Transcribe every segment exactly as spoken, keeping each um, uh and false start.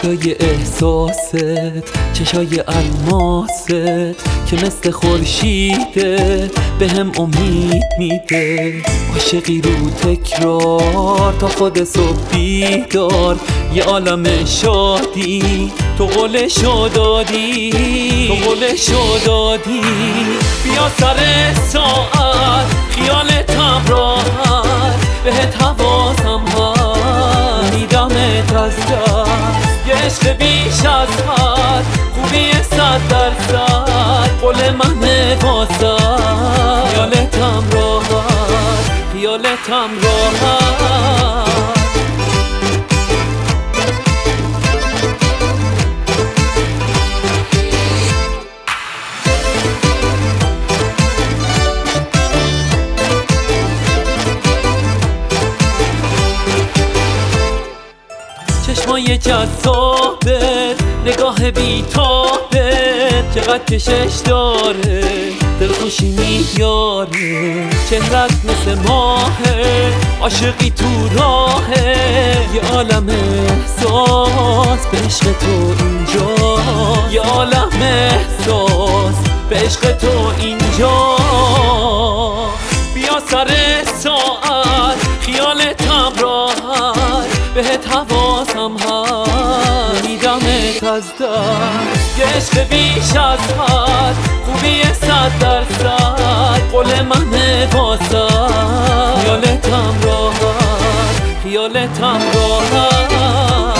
فدای احساست، چشای الماست که مثل خورشیده به هم امید میده. عاشقی رو تکرار تا خود صبح بیدار، یه عالم شادی تو قولشو دادی، تو قولشو دادی. بیا سر ساعت خیالتم راحت، بهت حواسم هست میدمت از دست. یه عشق بیش از حد، خوبی صد درصد، قول منه واسه خیالتم راحت، خیالتم راحت. چشمای جذابت، نگاه بیتابت، چقدر کشش داره، دلخوشی میاره. چهرت مثل ماهه، عاشقی تو راهه، یه عالم احساس به عشق تو اینجا، یه عالم احساس به عشق تو اینجا. بیا سر ساعت خیالتم راحت، بهت حواسم هست میدمت از دست. یه عشق بیش از حد، خوبی صد درصد، قول منه واسه خیالتم راحت، خیالتم راحت.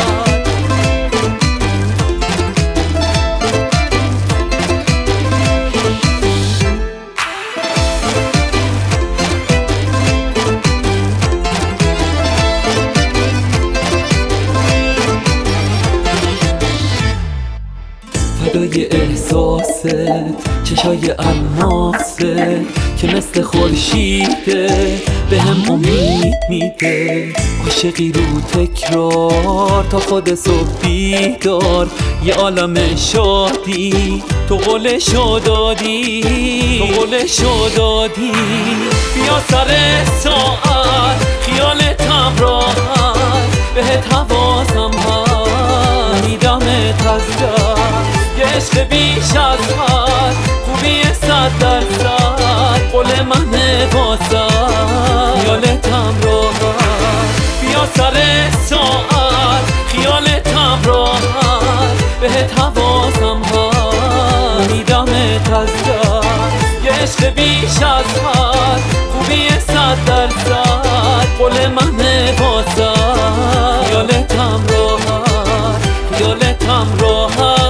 فدای احساست، چشای الماست که مثل خورشیده به هم امید میده. عاشقی رو تکرار تا خود صبح بیدار، یه عالم شادی تو قولشو دادی، تو قولشو دادی. بیا سر ساعت خیالتم راحت، بهت حواسم هست میدمت از دست. یه عشق بیش از حد، خوبی صد درصد، قول منه واسه خیالتم راحت. بیا سر ساعت خیالتم راحت، بهت حواسم هست میدمت از دست. یه عشق بیش از حد، خوبی صد درصد، قول منه واسه خیالتم راحت، خیالتم راحت.